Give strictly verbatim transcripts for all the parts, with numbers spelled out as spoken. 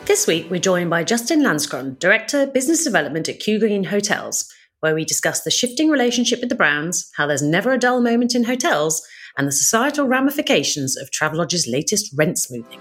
This week, we're joined by Justin Lanscron, Director, Business Development at Kew Green Hotels, where we discuss the shifting relationship with the brands, how there's never a dull moment in hotels, and the societal ramifications of Travelodge's latest rent smoothing.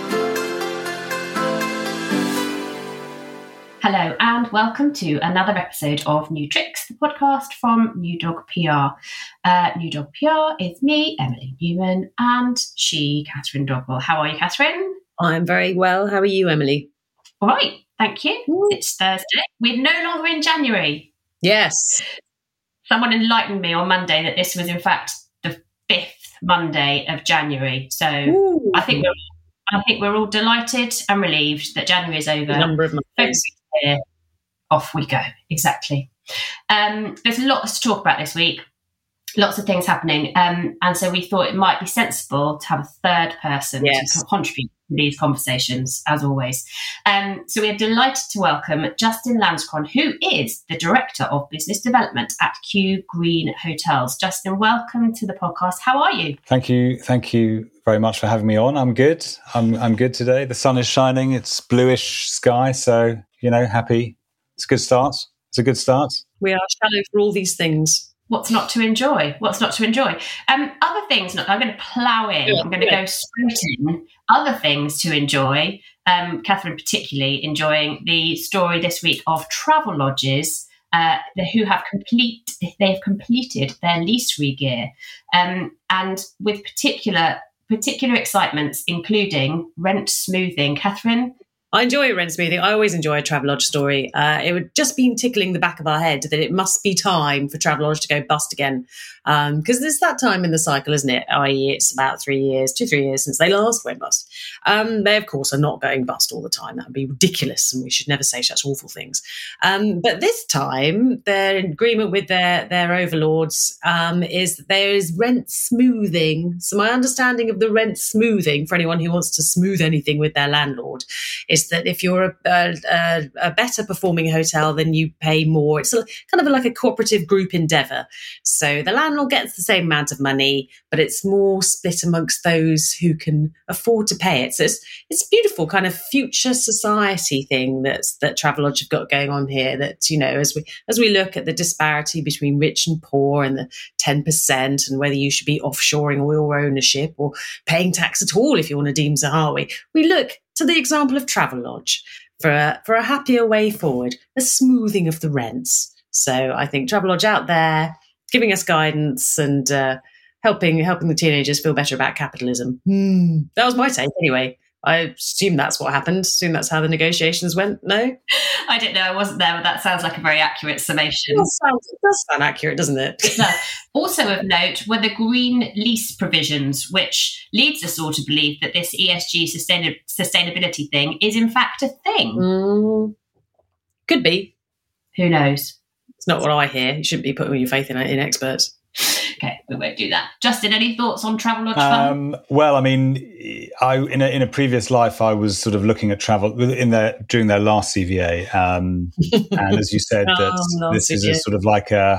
Hello and welcome to another episode of New Tricks, the podcast from New Dog P R. Uh, New Dog P R is me, Emily Newman, and she, Catherine Dogwell. How are you, Catherine? I'm very well. How are you, Emily? All right, thank you. Ooh. It's Thursday. We're no longer in January. Yes. Someone enlightened me on Monday that this was, in fact, the fifth Monday of January. So Ooh. I think we're I think we're all delighted and relieved that January is over. A number of months. Here, off we go. Exactly. Um, there's lots to talk about this week. Lots of things happening. Um, and so we thought it might be sensible to have a third person yes. to contribute to these conversations, as always. Um, so we're delighted to welcome Justin Lanscron, who is the Director of Business Development at Kew Green Hotels. Justin, welcome to the podcast. How are you? Thank you. Thank you very much for having me on. I'm good. I'm I'm good today. The sun is shining. It's bluish sky. So, you know, happy. It's a good start. It's a good start. We are shallow for all these things. What's not to enjoy? What's not to enjoy? Um, other things, I'm going to plough in. Yeah, I'm going to yeah. go straight in. Other things to enjoy. Um, Catherine particularly enjoying the story this week of Travelodges uh, who have complete they have completed their lease regear, um, and with particular particular excitements, including rent smoothing. Catherine. I enjoy rent smoothing. I always enjoy a Travelodge story. Uh, it would just be tickling the back of our head that it must be time for Travelodge to go bust again. Because um, there's that time in the cycle, isn't it? that is it's about three years, two, three years since they last went bust. Um, they, of course, are not going bust all the time. That would be ridiculous and we should never say such awful things. Um, but this time, their agreement with their, their overlords um, is that there is rent smoothing. So my understanding of the rent smoothing, for anyone who wants to smooth anything with their landlord, is that if you're a, a, a better performing hotel, then you pay more. It's a, kind of like a cooperative group endeavour. So the landlord gets the same amount of money, but it's more split amongst those who can afford to pay it. So it's it's a beautiful kind of future society thing that's that Travelodge have got going on here. That, you know, as we as we look at the disparity between rich and poor and the ten percent, and whether you should be offshoring oil ownership or paying tax at all if you want to deem Zahawi, we look to the example of Travelodge for a, for a happier way forward, a smoothing of the rents. So I think Travelodge out there giving us guidance and uh, helping helping the teenagers feel better about capitalism. Mm. That was my take anyway. I assume that's what happened. Assume that's how the negotiations went. No? I don't know. I wasn't there, but that sounds like a very accurate summation. It does sound, it does sound accurate, doesn't it? No. Also of note were the green lease provisions, which leads us all to believe that this E S G sustain- sustainability thing is in fact a thing. Mm. Could be. Who knows? It's not what I hear. You shouldn't be putting all your faith in, in experts. Okay, we won't do that. Justin, any thoughts on Travelodge um, Fund? Well, I mean, I in a, in a previous life, I was sort of looking at travel in their during their last C V A, um, and as you said, oh, that this is a sort of like a,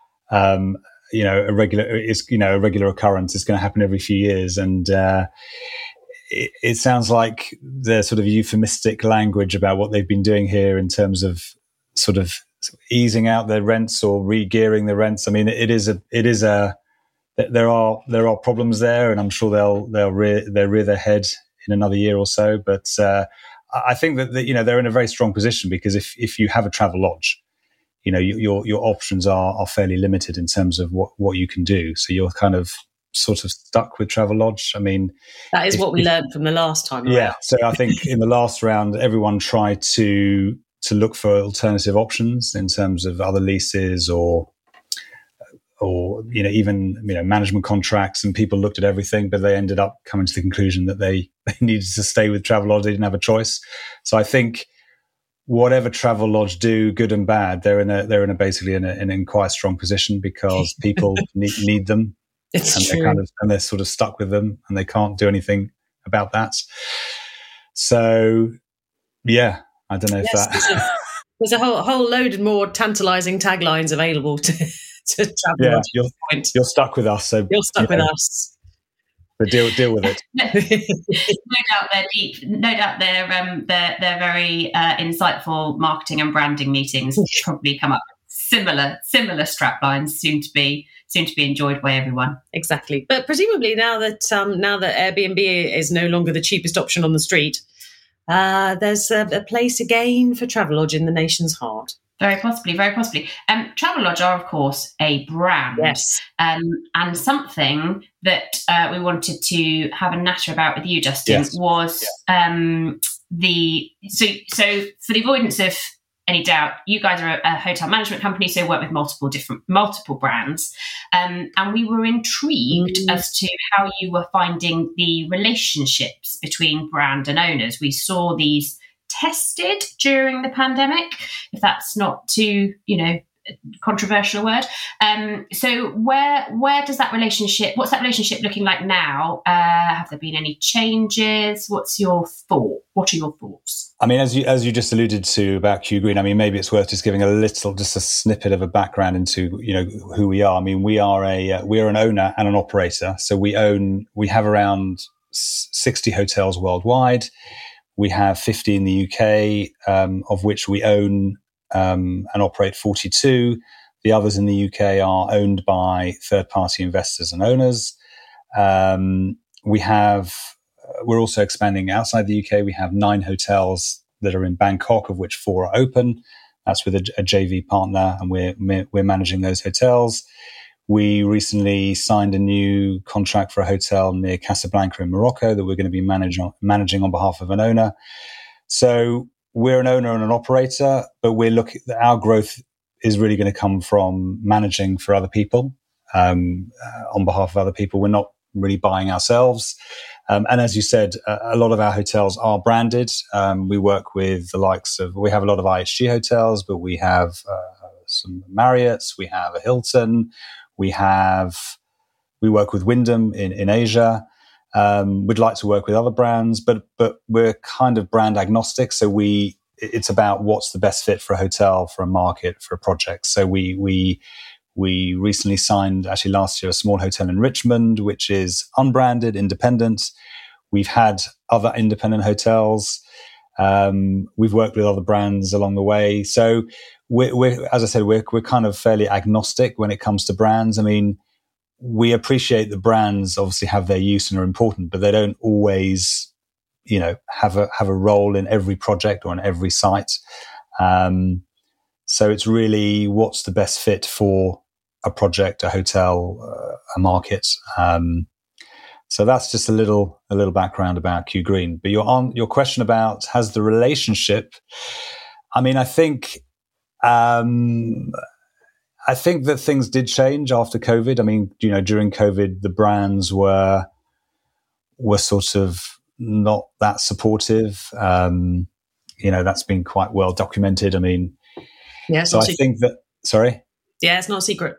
um, you know, a regular, it's you know, a regular occurrence. It's going to happen every few years, and uh, it, it sounds like the sort of euphemistic language about what they've been doing here in terms of sort of easing out their rents or re-gearing the rents. I mean, it is a, it is a, there are, there are problems there, and I'm sure they'll, they'll rear, they'll rear their head in another year or so. But, uh, I think that, that, you know, they're in a very strong position because if, if you have a Travelodge, you know, your, your options are, are fairly limited in terms of what, what you can do. So you're kind of sort of stuck with Travelodge. I mean, that is if, what we if, learned from the last time. Yeah. Around. So I think in the last round, everyone tried to, to look for alternative options in terms of other leases or, or, you know, even, you know, management contracts, and people looked at everything, but they ended up coming to the conclusion that they, they needed to stay with Travelodge. They didn't have a choice. So I think whatever Travelodge do, good and bad, they're in a, they're in a basically in a, in a quite strong position because people need, need them. It's and true. They're kind of, and they're sort of stuck with them and they can't do anything about that. So yeah. I don't know if yes, that... There's a, there's a whole whole load of more tantalising taglines available to, to Travelodge. Yeah, you're, you're stuck with us. So You're stuck you with know, us. But deal deal with it. no, no doubt they're deep. No doubt their um their their very uh, insightful marketing and branding meetings probably come up with similar similar strap lines soon to be soon to be enjoyed by everyone. Exactly. But presumably now that um now that Airbnb is no longer the cheapest option on the street, uh, there's a, a place again for Travelodge in the nation's heart. Very possibly, very possibly. Um, Travelodge are, of course, a brand, yes, um, and something that uh, we wanted to have a natter about with you, Justin, yes. was yeah. um, the so so for the avoidance of any doubt, you guys are a, a hotel management company, so work with multiple different multiple brands, um, and we were intrigued mm. as to how you were finding the relationships between brand and owners. We saw these tested during the pandemic, if that's not too, you know, controversial word. Um, so where where does that relationship, what's that relationship looking like now? Uh, have there been any changes? What's your thought? What are your thoughts? I mean, as you as you just alluded to about Q Green, I mean, maybe it's worth just giving a little, just a snippet of a background into, you know, who we are. I mean, we are a uh, we are an owner and an operator. So we own, we have around sixty hotels worldwide. We have fifty in the U K, um, of which we own um, and operate forty-two. The others in the U K are owned by third-party investors and owners. Um, we have, we're also expanding outside the U K. We have nine hotels that are in Bangkok, of which four are open. That's with a, a J V partner, and we're we're managing those hotels. We recently signed a new contract for a hotel near Casablanca in Morocco that we're going to be manage on, managing on behalf of an owner. So we're an owner and an operator, but we're looking, our growth is really going to come from managing for other people, um, uh, on behalf of other people. We're not really buying ourselves. Um, and as you said, a, a lot of our hotels are branded. Um, we work with the likes of, we have a lot of I H G hotels, but we have uh, some Marriott's, we have a Hilton. We have, we work with Wyndham in, in Asia. Um, we'd like to work with other brands, but but we're kind of brand agnostic. So we, it's about what's the best fit for a hotel, for a market, for a project. So we we we recently signed, actually last year, a small hotel in Richmond, which is unbranded, independent. We've had other independent hotels. Um, we've worked with other brands along the way. So we're, we're, as I said, we're, we're kind of fairly agnostic when it comes to brands. I mean, we appreciate the brands obviously have their use and are important, but they don't always, you know, have a, have a role in every project or in every site. Um, so it's really what's the best fit for a project, a hotel, uh, a market. Um, So that's just a little a little background about Q Green. But your on your question about has the relationship? I mean, I think um, I think that things did change after COVID. I mean, you know, during COVID, the brands were were sort of not that supportive. Um, you know, that's been quite well documented. I mean, yeah. So I secret. think that. Sorry. Yeah, it's not a secret.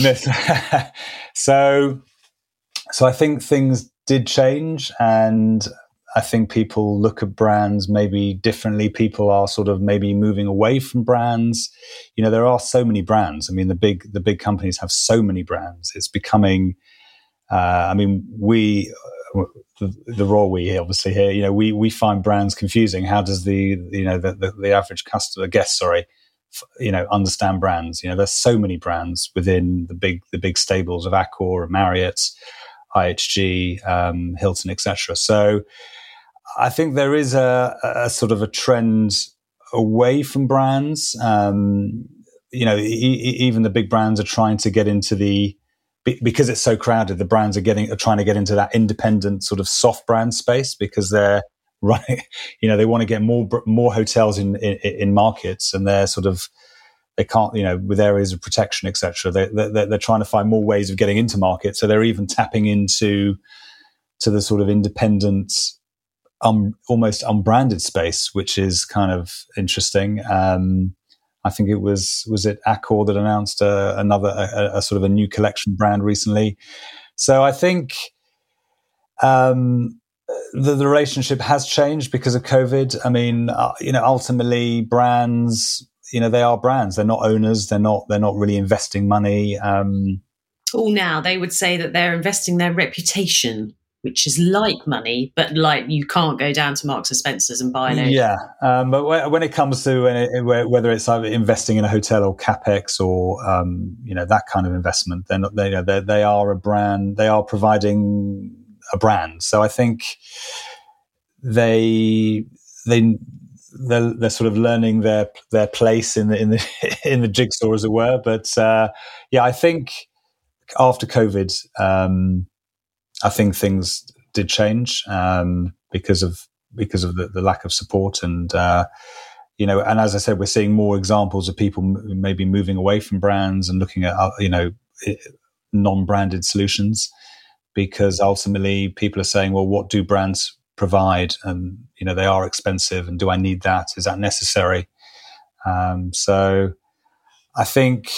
so. So I think things did change, and I think people look at brands maybe differently. People are sort of maybe moving away from brands. You know, there are so many brands. I mean, the big the big companies have so many brands. It's becoming. Uh, I mean, we the, the raw we obviously here. You know, we we find brands confusing. How does the you know the the, the average customer guest sorry. you know, understand brands? You know, there's so many brands within the big the big stables of Accor and Marriott, I H G, um, Hilton, et cetera. So I think there is a, a sort of a trend away from brands. Um, you know, e- even the big brands are trying to get into the, because it's so crowded, the brands are getting, are trying to get into that independent sort of soft brand space because they're running, you know, they want to get more, more hotels in, in, in markets, and they're sort of, they can't, you know, with areas of protection, et cetera. They, they, they're trying to find more ways of getting into markets. So they're even tapping into to the sort of independent, um, almost unbranded space, which is kind of interesting. Um, I think it was was it Accor that announced uh, another a, a sort of a new collection brand recently. So I think um, the, the relationship has changed because of COVID. I mean, uh, you know, ultimately brands, you know, they are brands. They're not owners. They're not. They're not really investing money. Um, oh, now they would say that they're investing their reputation. which is like money, but like you can't go down to Marks and Spencer's and buy it. Yeah, um, but when it comes to whether it's either investing in a hotel or capex or um, you know that kind of investment, then they they they are a brand. They are providing a brand. So I think they they they're, they're sort of learning their their place in the in the in the jigsaw, as it were. But uh, yeah, I think after COVID. Um, I think things did change um, because of because of the, the lack of support, and uh, you know, and as I said, we're seeing more examples of people m- maybe moving away from brands and looking at uh, you know non-branded solutions, because ultimately people are saying, well, what do brands provide? And you know, they are expensive, and do I need that? Is that necessary? Um, so I think,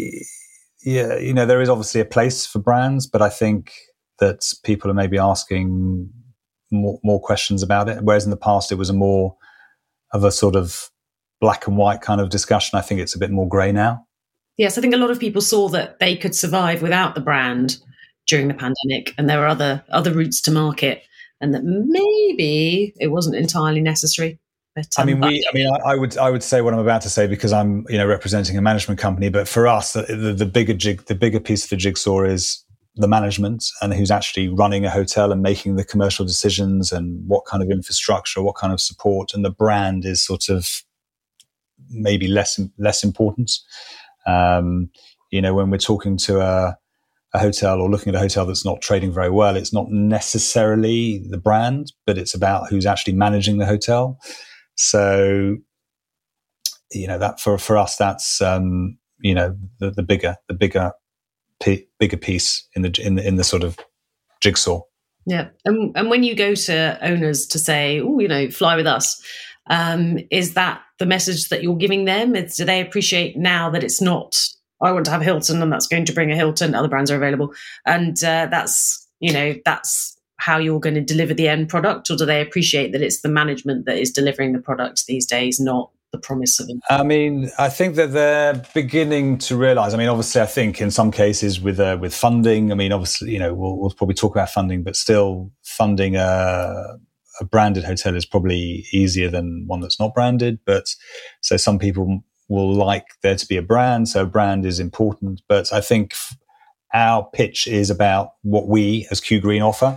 yeah, you know, there is obviously a place for brands, but I think that people are maybe asking more, more questions about it. Whereas in the past, it was a more of a sort of black and white kind of discussion. I think it's a bit more grey now. Yes, I think a lot of people saw that they could survive without the brand during the pandemic, and there were other other routes to market, and that maybe it wasn't entirely necessary. But, um, I mean, we. I mean, I, I would. I would say what I'm about to say because I'm, you know, representing a management company. But for us, the, the, the bigger jig, the bigger piece of the jigsaw is the management and who's actually running a hotel and making the commercial decisions and what kind of infrastructure, what kind of support, and the brand is sort of maybe less less important. Um, you know, when we're talking to a, a hotel or looking at a hotel that's not trading very well, it's not necessarily the brand, but it's about who's actually managing the hotel. So, you know, that for for us, that's um, you know the, the bigger the bigger. P- bigger piece in the in the in the sort of jigsaw. Yeah, and and when you go to owners to say, oh, you know, fly with us, um, is that the message that you're giving them? It's, do they appreciate now that it's not, I want to have Hilton and that's going to bring a Hilton, other brands are available, and uh, that's, you know, that's how you're going to deliver the end product? Or do they appreciate that it's the management that is delivering the product these days, not the promise of it? I mean, I think that they're beginning to realise. I mean, obviously, I think in some cases with uh, with funding. I mean, obviously, you know, we'll, we'll probably talk about funding, but still, funding a, a branded hotel is probably easier than one that's not branded. But so some people will like there to be a brand, so brand is important. But I think our pitch is about what we as Q Green offer,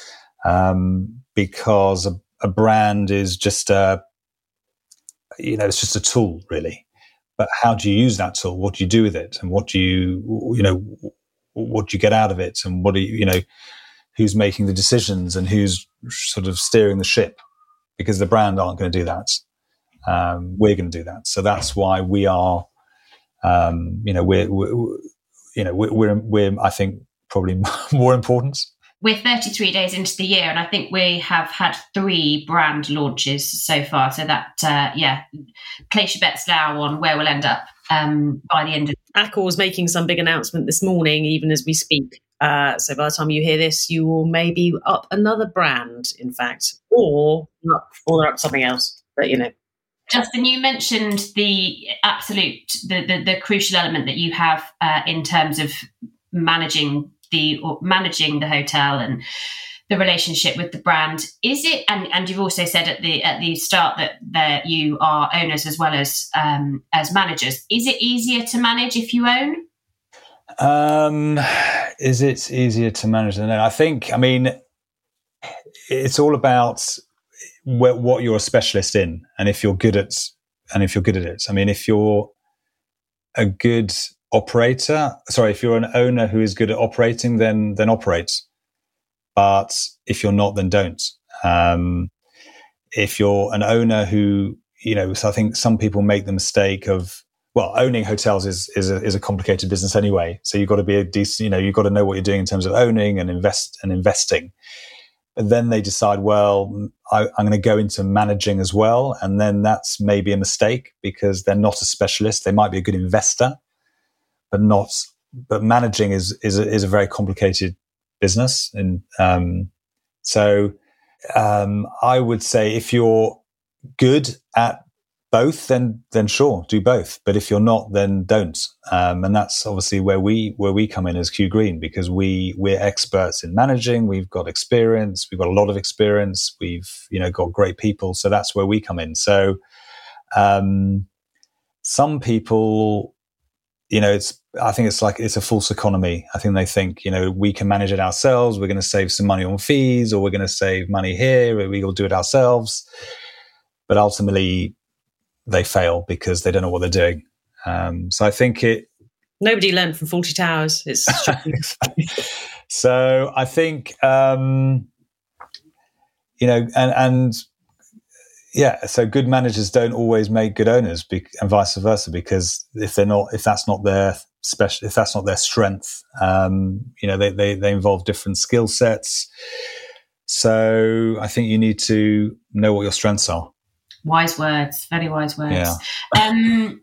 um, because a, a brand is just a you know, it's just a tool, really. But how do you use that tool? What do you do with it? And what do you, you know, what do you get out of it? And what do you, you know, who's making the decisions and who's sort of steering the ship? Because the brand aren't going to do that. Um, we're going to do that. So that's why we are, um, you know, we're, we're you know, we're, we're, we're, I think, probably more important. We're thirty-three days into the year, and I think we have had three brand launches so far. So that, uh, yeah, place your bets now on where we'll end up um, by the end of. Accor's making some big announcement this morning, even as we speak. Uh, so by the time you hear this, you will maybe up another brand, in fact, or or they're up something else. But you know, Justin, you mentioned the absolute, the the, the crucial element that you have uh, in terms of managing. The or managing the hotel and the relationship with the brand. Is it, and, and you've also said at the at the start that that you are owners as well as um, as managers. Is it easier to manage if you own? Um, is it easier to manage than own? I think. I mean, it's all about wh- what you're a specialist in, and if you're good at, and if you're good at it. I mean, if you're a good operator, sorry, if you're an owner who is good at operating, then then operate. But if you're not, then don't. Um, if you're an owner who, you know, so I think some people make the mistake of, well, owning hotels is is a, is a complicated business anyway. So you've got to be a decent, you know, you've got to know what you're doing in terms of owning and invest and investing. But then they decide, well, I, I'm going to go into managing as well, and then that's maybe a mistake because they're not a specialist. They might be a good investor, but not. But managing is is a, is a very complicated business, and um, so um, I would say if you're good at both, then then sure, do both. But if you're not, then don't. Um, and that's obviously where we where we come in as Q Green, because we we're experts in managing. We've got experience. We've got a lot of experience. We've you know got great people. So that's where we come in. So um, some people, you know, it's I think it's like it's a false economy. I think they think you know we can manage it ourselves. We're going to save some money on fees, or we're going to save money here. Or we'll do it ourselves. But ultimately, they fail because they don't know what they're doing. Um, so I think it. Nobody learned from Fawlty Towers. It's so I think um, you know, and and yeah, so good managers don't always make good owners, be, and vice versa. Because if they're not, if that's not their special, if that's not their strength, um, you know, they they they involve different skill sets. So I think you need to know what your strengths are. Wise words, very wise words. Yeah. Um,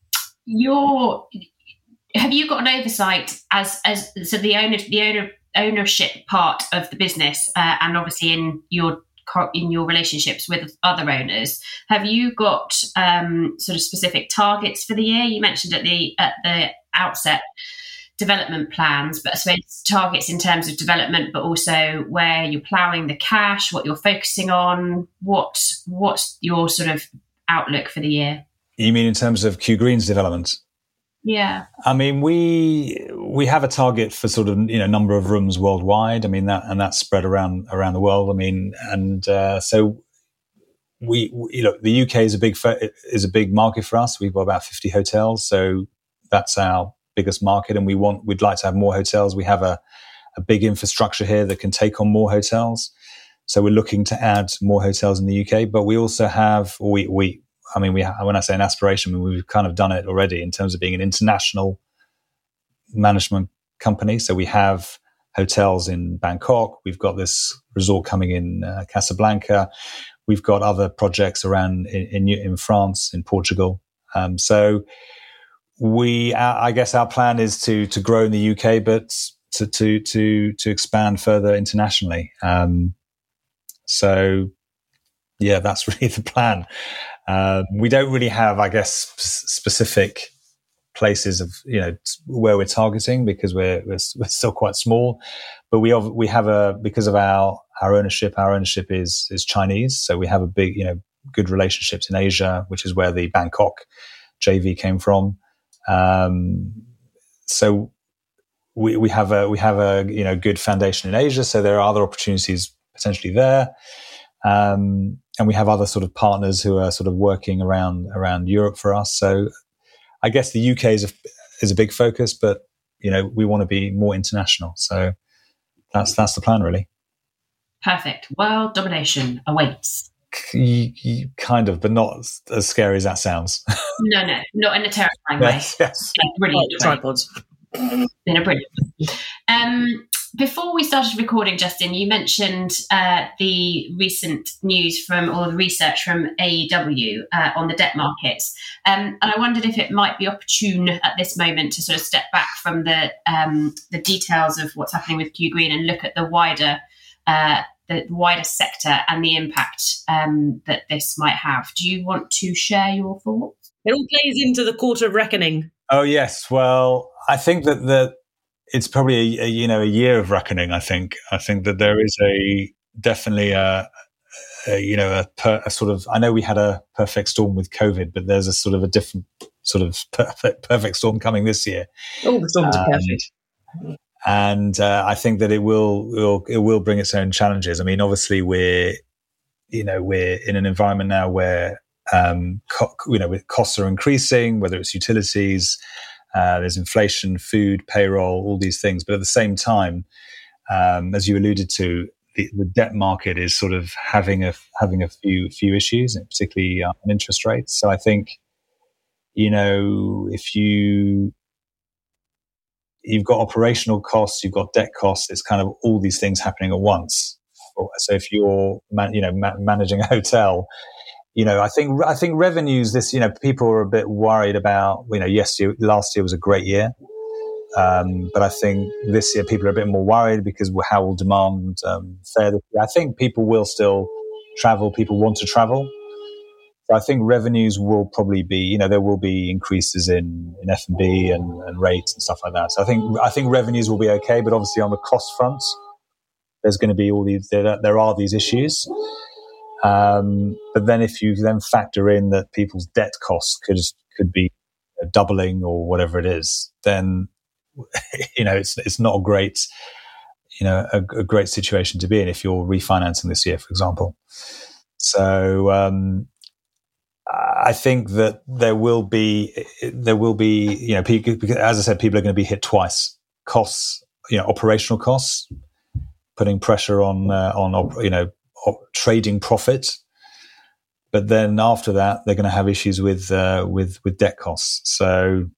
your have you got an oversight as as so the owner the owner ownership part of the business, uh, and obviously in your in your relationships with other owners? Have you got um, sort of specific targets for the year? You mentioned at the at the outset development plans, but I suppose targets in terms of development, but also where you're ploughing the cash, what you're focusing on, what what's your sort of outlook for the year? You mean in terms of Q Green's development? Yeah. I mean, we we have a target for sort of you know number of rooms worldwide. I mean that, and that's spread around around the world. I mean, and uh, so we, we you know the U K is a big is a big market for us. We've got about fifty hotels, so that's our biggest market, and we want we'd like to have more hotels. We have a, a big infrastructure here that can take on more hotels, so we're looking to add more hotels in the U K. But we also have we we I mean we when I say an aspiration, I mean, we've kind of done it already in terms of being an international management company. So we have hotels in Bangkok. We've got this resort coming in uh, Casablanca. We've got other projects around in in, in France, in Portugal. Um, so. We, I guess, our plan is to to grow in the U K, but to to to to expand further internationally. Um, so, yeah, that's really the plan. Uh, we don't really have, I guess, specific places of you know where we're targeting because we're we're, we're still quite small. But we have, we have a because of our our ownership. Our ownership is is Chinese, so we have a big you know good relationships in Asia, which is where the Bangkok J V came from. Um, so we, we have a, we have a, you know, good foundation in Asia. So there are other opportunities potentially there. Um, and we have other sort of partners who are sort of working around, around Europe for us. So I guess the U K is a, is a big focus, but, you know, we want to be more international. So that's, that's the plan really. Perfect. World domination awaits. You, you, kind of, but not as scary as that sounds. No, no, not in a terrifying yes, way. Yes, like, brilliant. Oh, tripods. In a brilliant way. Um, before we started recording, Justin, you mentioned uh, the recent news from, or the research from A E W uh, on the debt markets. Um, and I wondered if it might be opportune at this moment to sort of step back from the um, the details of what's happening with Q Green and look at the wider uh the wider sector and the impact um, that this might have. Do you want to share your thoughts? It all plays into the quarter of reckoning. Oh yes, well, I think that the it's probably a, a you know a year of reckoning. I think I think that there is a definitely a, a you know a, per, a sort of I know we had a perfect storm with COVID, but there's a sort of a different sort of perfect perfect storm coming this year. All the storms um, are perfect. And uh, I think that it will, will it will bring its own challenges. I mean, obviously, we're you know we're in an environment now where um, co- you know costs are increasing, whether it's utilities, uh, there's inflation, food, payroll, all these things. But at the same time, um, as you alluded to, the, the debt market is sort of having a having a few few issues, and particularly uh, on interest rates. So I think you know if you You've got operational costs, you've got debt costs. It's kind of all these things happening at once. So if you're, man, you know, ma- managing a hotel, you know, I think I think revenues. This, you know, people are a bit worried about. You know, yes, you, last year was a great year, um, but I think this year people are a bit more worried because how will demand um, fare this year? I think people will still travel. People want to travel. So I think revenues will probably be, you know, there will be increases in, in F and B and, and rates and stuff like that. So I think I think revenues will be okay, but obviously on the cost front, there's going to be all these, there, there are these issues. Um, but then if you then factor in that people's debt costs could could be doubling or whatever it is, then you know it's it's not a great, you know, a, a great situation to be in if you're refinancing this year, for example. So. Um, I think that there will be, there will be, you know, because as I said, people are going to be hit twice. Costs, you know, operational costs, putting pressure on, uh, on you know, trading profit. But then after that, they're going to have issues with uh, with with debt costs. So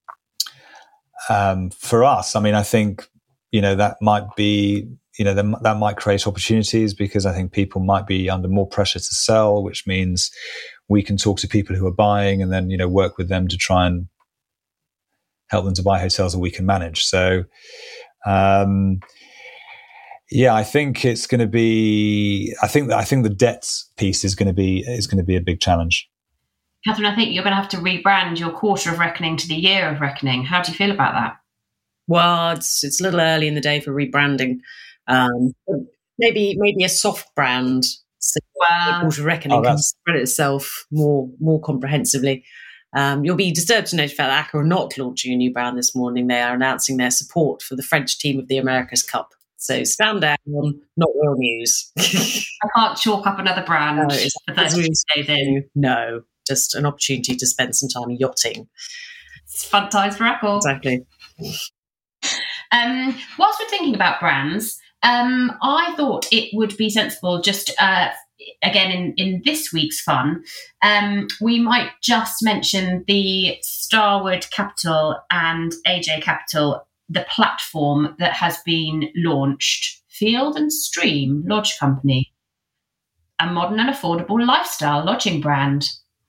um, for us, I mean, I think, you know, that might be, you know, that, that might create opportunities because I think people might be under more pressure to sell, which means we can talk to people who are buying and then, you know, work with them to try and help them to buy hotels that we can manage. So, um, yeah, I think it's going to be, I think that, I think the debt piece is going to be, is going to be a big challenge. Catherine, I think you're going to have to rebrand your quarter of reckoning to the year of reckoning. How do you feel about that? Well, it's, it's a little early in the day for rebranding. Um, maybe, maybe a soft brand. So wow. Quarter reckoning oh, can spread itself more more comprehensively. Um, you'll be disturbed to notify that A C C A are not launching a new brand this morning. They are announcing their support for the French team of the America's Cup. So stand down, not real news. I can't chalk up another brand. No, it's really no, just an opportunity to spend some time yachting. It's fun times for Apple. Exactly. Um, whilst we're thinking about brands, Um, I thought it would be sensible just, uh, again, in, in this week's fun, um, we might just mention the Starwood Capital and A J Capital, the platform that has been launched, Field and Stream Lodge Company, a modern and affordable lifestyle lodging brand.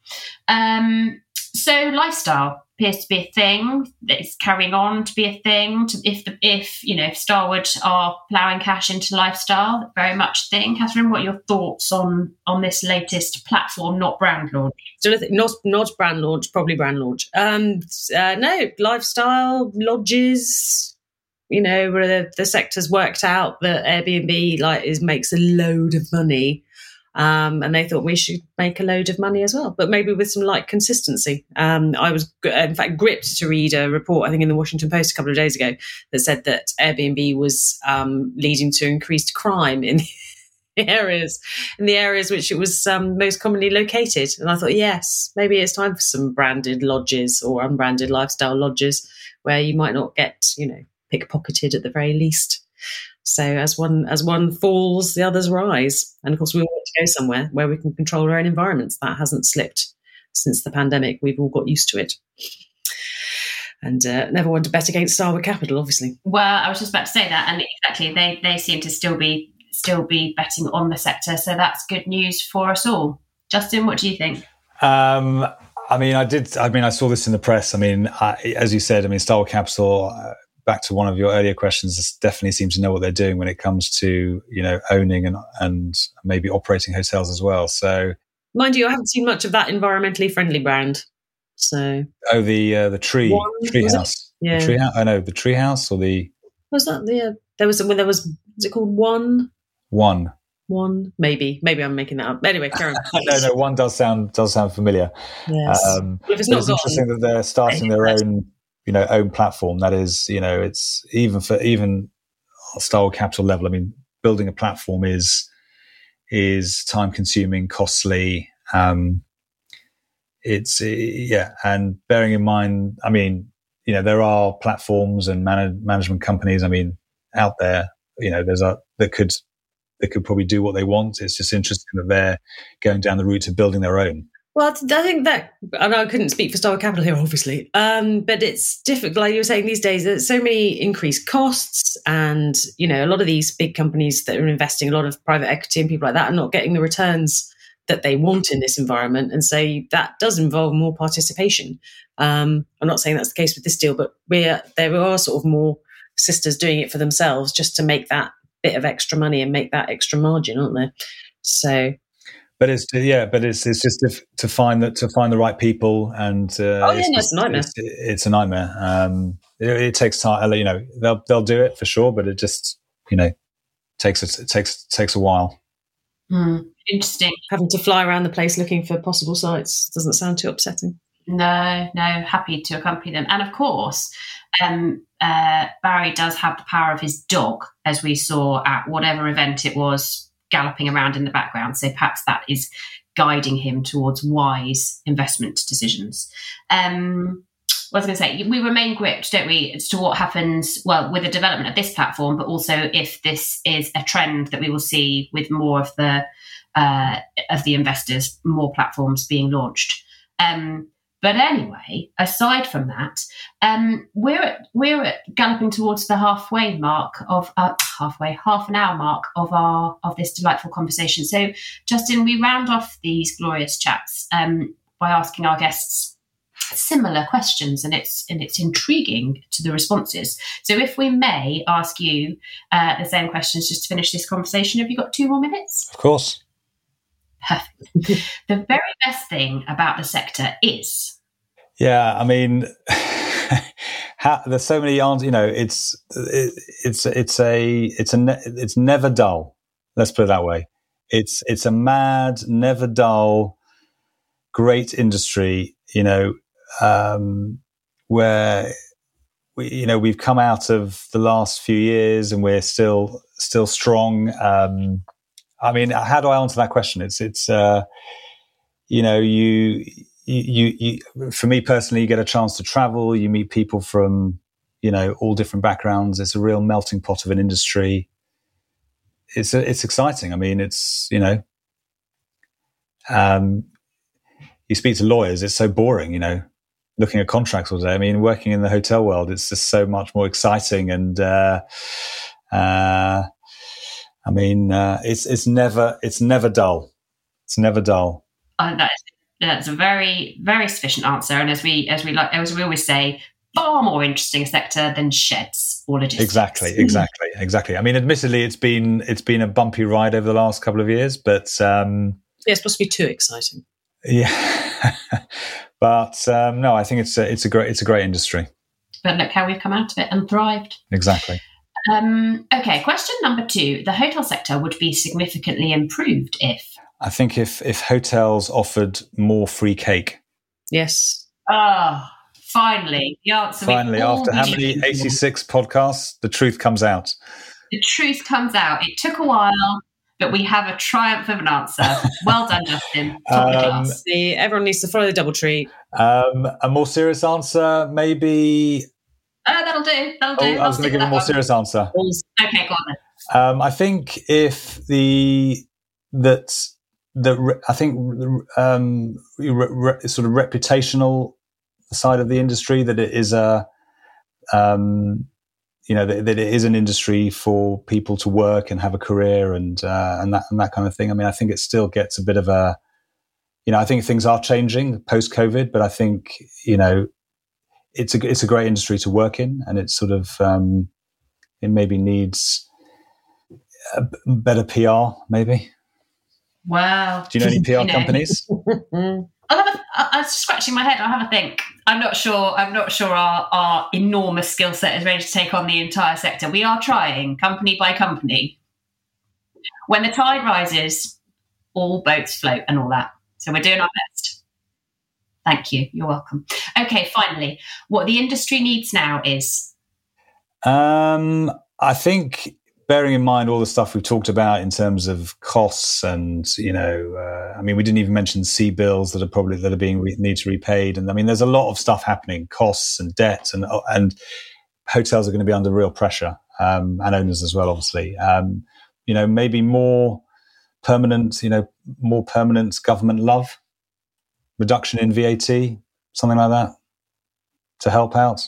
Um, so lifestyle appears to be a thing that is carrying on to be a thing. To, if the, if you know if Starwood are ploughing cash into lifestyle, very much a thing. Catherine, what are your thoughts on on this latest platform, not brand launch? So not not brand launch, probably brand launch. Um, uh, no, lifestyle lodges. You know, where the, the sector's worked out that Airbnb like is makes a load of money. Um, and they thought we should make a load of money as well, but maybe with some like consistency. Um, I was, in fact, gripped to read a report, I think in the Washington Post a couple of days ago, that said that Airbnb was um, leading to increased crime in the areas, in the areas which it was um, most commonly located. And I thought, yes, maybe it's time for some branded lodges or unbranded lifestyle lodges where you might not get, you know, pickpocketed at the very least. So as one as one falls, the others rise. And of course, we want to go somewhere where we can control our own environments. That hasn't slipped since the pandemic. We've all got used to it. And uh, never want to bet against Starwood Capital, obviously. Well, I was just about to say that, and exactly, they they seem to still be still be betting on the sector. So that's good news for us all. Justin, what do you think? Um, I mean, I did. I mean, I saw this in the press. I mean, I, as you said, I mean, Starwood Capital. Uh, back to one of your earlier questions, definitely seem to know what they're doing when it comes to, you know, owning and and maybe operating hotels as well. So, mind you, I haven't seen much of that environmentally friendly brand. So, oh, the uh, the tree one, tree house, yeah, the tree house. I know the tree house or the was that the uh, there was well, there was is it called one one one maybe maybe I'm making that up. Anyway, Karen. no, no, one does sound does sound familiar. Yes, um, well, if it's but not it's gone, interesting that they're starting their own. You know, own platform that is, you know, it's even for even Starwood Capital level. I mean, building a platform is is time consuming, costly. Um, it's yeah, and bearing in mind, I mean, you know, there are platforms and man- management companies. I mean, out there, you know, there's a that could that could probably do what they want. It's just interesting that they're going down the route of building their own. Well, I think that, and I couldn't speak for Starwood Capital here, obviously, um, but it's difficult. Like you were saying, these days, there's so many increased costs, and you know, a lot of these big companies that are investing, a lot of private equity and people like that, are not getting the returns that they want in this environment, and so that does involve more participation. Um, I'm not saying that's the case with this deal, but we're there are sort of more sisters doing it for themselves just to make that bit of extra money and make that extra margin, aren't there? So. But it's yeah, but it's it's just to, to find that to find the right people, and uh, oh yeah, it's, no, it's a nightmare. It's, it's a nightmare. Um, it, it takes time. You know, they'll they'll do it for sure, but it just you know takes a, it takes takes a while. Mm, interesting. Having to fly around the place looking for possible sites doesn't sound too upsetting. No, no, happy to accompany them, and of course, um, uh, Barry does have the power of his dog, as we saw at whatever event it was, galloping around in the background. So perhaps that is guiding him towards wise investment decisions. Um, what was I going to say? We remain gripped, don't we, as to what happens, well, with the development of this platform, but also if this is a trend that we will see with more of the uh, of the investors, more platforms being launched. Um, But anyway, aside from that, um, we're at, we're at galloping towards the halfway mark of uh, halfway half an hour mark of our of this delightful conversation. So, Justin, we round off these glorious chats um, by asking our guests similar questions, and it's and it's intriguing to the responses. So, if we may ask you uh, the same questions just to finish this conversation, have you got two more minutes? Of course. Perfect. The very best thing about the sector is. Yeah, I mean, how, there's so many answers. You know, it's it, it's it's a it's a ne- it's never dull. Let's put it that way. It's it's a mad, never dull, great industry. You know, um, where we you know we've come out of the last few years and we're still still strong. Um, I mean, how do I answer that question? It's, it's, uh, you know, you, you, you, for me personally, you get a chance to travel, you meet people from, you know, all different backgrounds. It's a real melting pot of an industry. It's, it's exciting. I mean, it's, you know, um, you speak to lawyers, it's so boring, you know, looking at contracts all day. I mean, working in the hotel world, it's just so much more exciting and, uh, uh, I mean, uh, it's it's never it's never dull. It's never dull. Uh, that's that's a very very sufficient answer. And as we as we like as we always say, far more interesting sector than sheds or logistics. Exactly, exactly, exactly. I mean, admittedly, it's been it's been a bumpy ride over the last couple of years, but um, yeah, it's supposed to be too exciting. Yeah, but um, no, I think it's a, it's a great it's a great industry. But look how we've come out of it and thrived. Exactly. Um, okay, question number two. The hotel sector would be significantly improved if? I think if, if hotels offered more free cake. Yes. Ah, oh, finally. The answer. Finally, after how many eighty-six podcasts, the truth comes out. The truth comes out. It took a while, but we have a triumph of an answer. Well done, Justin. Top of the class. The, everyone needs to follow the double tree. Um, a more serious answer, maybe... Oh, that'll do. That'll do. Oh, I was going to give a more one. serious answer. Okay, go on then. Um, I think if the that the I think um, re, re, sort of reputational side of the industry, that it is a um, you know that, that it is an industry for people to work and have a career and uh, and that and that kind of thing. I mean, I think it still gets a bit of a you know I think things are changing post COVID, but I think you know. It's a it's a great industry to work in, and it's sort of um, it maybe needs a better P R. Maybe. Wow. Do you know any P R you know. companies? I'll have a, I'm scratching my head. I'll have a think. I'm not sure. I'm not sure our our enormous skill set is ready to take on the entire sector. We are trying, company by company. When the tide rises, all boats float, and all that. So we're doing our best. Thank you. You're welcome. Okay, finally, what the industry needs now is? Um, I think, bearing in mind all the stuff we've talked about in terms of costs and, you know, uh, I mean, we didn't even mention C bills that are probably, that are being, re- need to be repaid. And I mean, there's a lot of stuff happening, costs and debt, and, and hotels are going to be under real pressure, um, and owners as well, obviously. Um, you know, maybe more permanent, you know, more permanent government love. Reduction in V A T, something like that, to help out.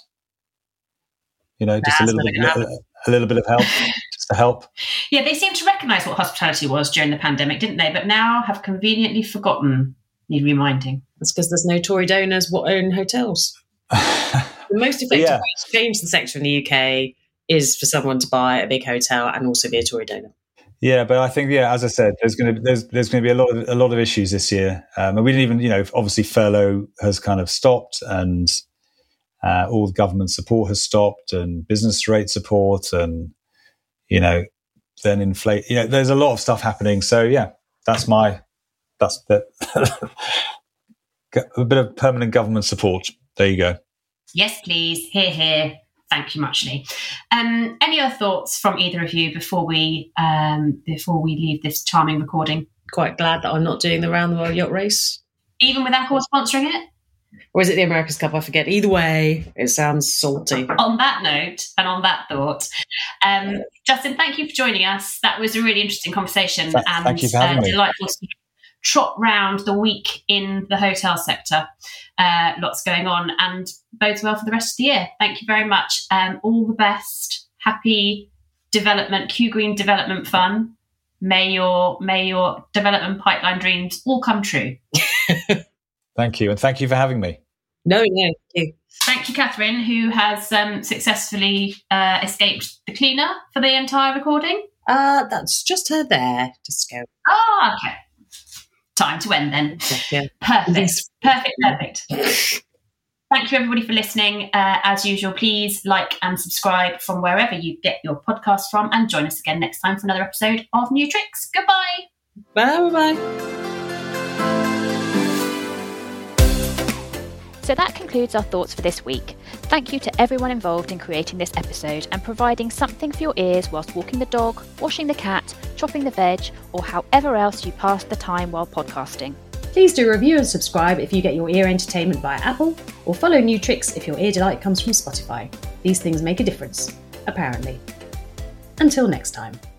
You know, just That's a little bit, a, a little bit of help, just to help. Yeah, they seemed to recognise what hospitality was during the pandemic, didn't they? But now have conveniently forgotten. Need reminding. That's because there's no Tory donors what own hotels. The most effective yeah. way to change the sector in the U K is for someone to buy a big hotel and also be a Tory donor. Yeah, but I think, yeah, as I said, there's going to there's there's going to be a lot of a lot of issues this year, um, and we didn't even, you know, obviously furlough has kind of stopped, and uh, all the government support has stopped, and business rate support, and you know, then inflate. You know, there's a lot of stuff happening. So yeah, that's my that's the a bit of permanent government support. There you go. Yes, please. Hear, hear. Thank you muchly. Um, any other thoughts from either of you before we um, before we leave this charming recording? Quite glad that I'm not doing the Round the World Yacht Race. Even with Accor sponsoring it? Or is it the America's Cup? I forget. Either way, it sounds salty. On that note, and on that thought, um, Justin, thank you for joining us. That was a really interesting conversation. Th- and thank you for having uh, me. Delightful to trot round the week in the hotel sector. Uh, lots going on, and bodes well for the rest of the year. Thank you very much. Um, all the best. Happy development, Q Green development fun. May your may your development pipeline dreams all come true. Thank you, and thank you for having me. No, no, thank you. Thank you, Catherine, who has um, successfully uh, escaped the cleaner for the entire recording. Uh, that's just her there. Just go. Ah, okay. Time to end then. Yeah. Perfect. Perfect, perfect. Thank you, everybody, for listening. Uh, as usual, please like and subscribe from wherever you get your podcast from, and join us again next time for another episode of New Tricks. Goodbye. Bye, bye. So that concludes our thoughts for this week. Thank you to everyone involved in creating this episode and providing something for your ears whilst walking the dog, washing the cat, chopping the veg, or however else you pass the time while podcasting. Please do review and subscribe if you get your ear entertainment via Apple, or follow New Tricks if your ear delight comes from Spotify. These things make a difference, apparently. Until next time.